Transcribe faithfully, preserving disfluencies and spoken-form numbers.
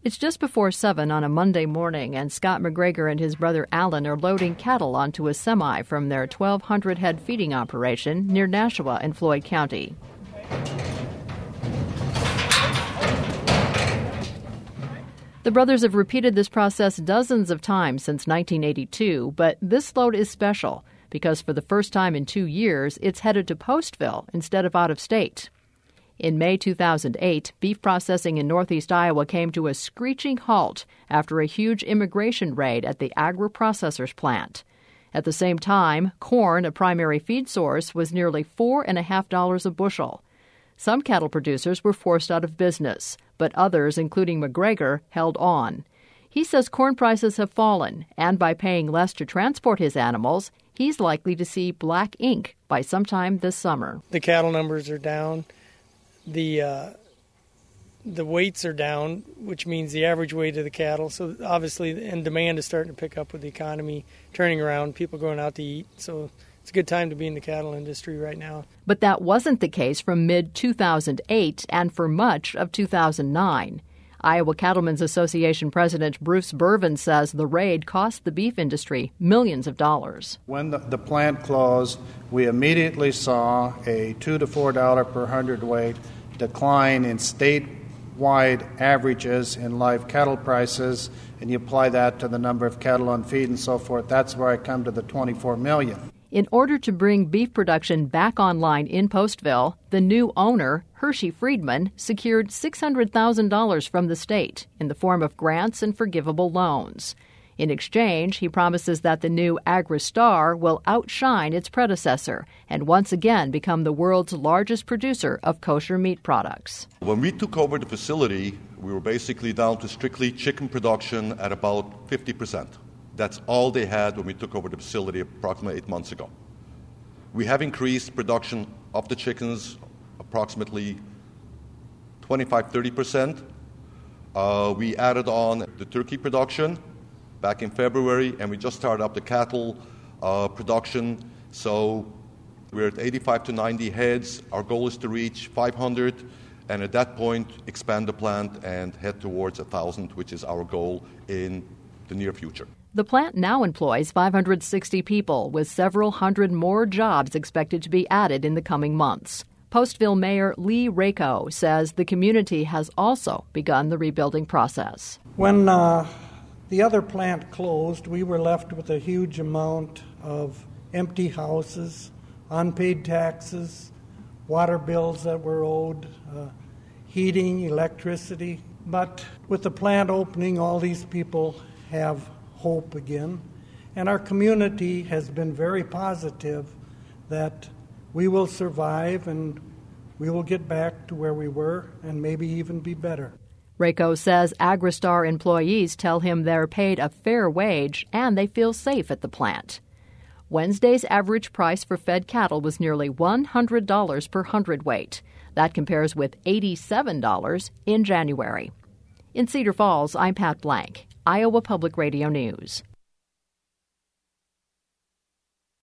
It's just before seven on a Monday morning, and Scott McGregor and his brother Alan are loading cattle onto a semi from their twelve hundred head feeding operation near Nashua in Floyd County. The brothers have repeated this process dozens of times since nineteen eighty-two, but this load is special because for the first time in two years, it's headed to Postville instead of out of state. In May two thousand eight, beef processing in northeast Iowa came to a screeching halt after a huge immigration raid at the agri-processors plant. At the same time, corn, a primary feed source, was nearly four and a half dollars a bushel. Some cattle producers were forced out of business, but others, including McGregor, held on. He says corn prices have fallen, and by paying less to transport his animals, he's likely to see black ink by sometime this summer. The cattle numbers are down. The uh, the weights are down, which means the average weight of the cattle. So obviously, and demand is starting to pick up with the economy turning around, people going out to eat. So it's a good time to be in the cattle industry right now. But that wasn't the case from mid two thousand eight and for much of two thousand nine. Iowa Cattlemen's Association President Bruce Bervin says the raid cost the beef industry millions of dollars. When the, the plant closed, we immediately saw a two to four dollar per hundredweight decline in statewide averages in live cattle prices, and you apply that to the number of cattle on feed and so forth. That's where I come to the twenty-four million. In order to bring beef production back online in Postville, the new owner, Hershey Friedman, secured six hundred thousand dollars from the state in the form of grants and forgivable loans. In exchange, he promises that the new Agristar will outshine its predecessor and once again become the world's largest producer of kosher meat products. When we took over the facility, we were basically down to strictly chicken production at about fifty percent. That's all they had when we took over the facility approximately eight months ago. We have increased production of the chickens approximately twenty-five to thirty percent. Uh, we added on the turkey production back in February, and we just started up the cattle uh, production. So we're at eighty-five to ninety heads. Our goal is to reach five hundred, and at that point expand the plant and head towards one thousand, which is our goal in the near future. The plant now employs five hundred sixty people, with several hundred more jobs expected to be added in the coming months. Postville Mayor Lee Rako says the community has also begun the rebuilding process. When uh, the other plant closed, we were left with a huge amount of empty houses, unpaid taxes, water bills that were owed, uh, heating, electricity. But with the plant opening, all these people have hope again, and our community has been very positive that we will survive and we will get back to where we were and maybe even be better. Rako says Agristar employees tell him they're paid a fair wage and they feel safe at the plant. Wednesday's average price for fed cattle was nearly one hundred dollars per hundredweight. That compares with eighty-seven dollars in January. In Cedar Falls, I'm Pat Blank, Iowa Public Radio News.